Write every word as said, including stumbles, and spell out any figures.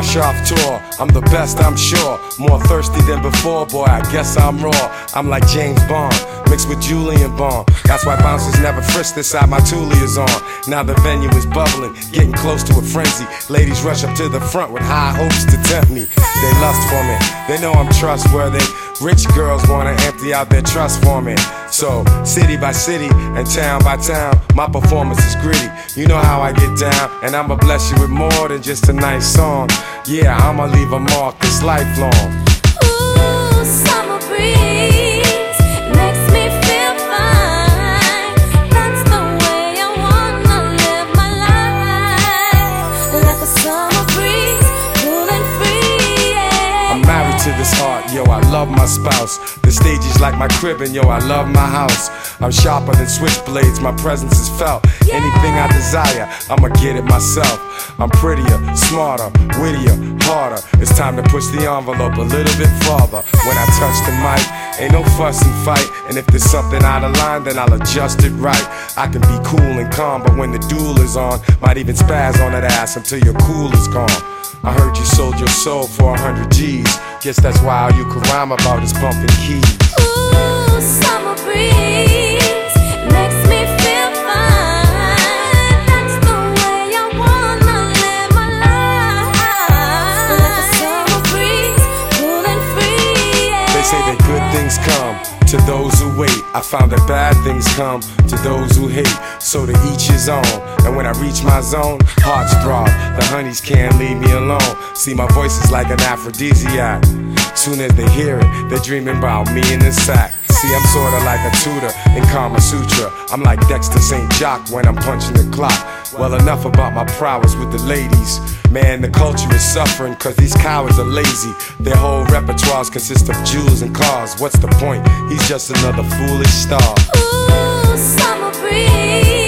fresh off tour. I'm the best, I'm sure. More thirsty than before, boy, I guess I'm raw. I'm like James Bond, mixed with Julian Bond. That's why bouncers never frisked inside my Thule is on. Now the venue is bubbling, getting close to a frenzy. Ladies rush up to the front with high hopes to tempt me. They lust for me, they know I'm trustworthy. Rich girls wanna empty out their trust for me. So, city by city and town by town, my performance is gritty. You know how I get down, and I'ma bless you with more than just a nice song. Yeah, I'ma leave a mark that's lifelong. Ooh, summer breeze makes me feel fine. That's the way I wanna live my life. Like a summer breeze, cool and free, yeah. I'm married to this art, yo, I love my spouse. The stage is like my crib and yo, I love my house. I'm sharper than switchblades, my presence is felt. Anything I desire, I'ma get it myself. I'm prettier, smarter, wittier, harder. It's time to push the envelope a little bit farther. When I touch the mic, ain't no fuss and fight. And if there's something out of line, then I'll adjust it right. I can be cool and calm, but when the duel is on, might even spaz on that ass until your cool is gone. I heard you sold your soul for a hundred G's. Guess that's why all you can rhyme about is bumping keys. Ooh, summer breeze makes me feel fine. That's the way I wanna live my life. Like a summer breeze, cool and free, yeah. They say that good things come to those who wait. I found that bad things come to those who hate. So to each his own. And when I reach my zone, hearts throb. The honeys can't leave me alone. See, my voice is like an aphrodisiac. Soon as they hear it, they're dreaming about me in the sack. See, I'm sorta like a tutor in Kama Sutra. I'm like Dexter Saint Jock when I'm punching the clock. Well, enough about my prowess with the ladies. Man, the culture is suffering cause these cowards are lazy. Their whole repertoires consist of jewels and cars. What's the point? He's just another foolish star. Ooh, summer breeze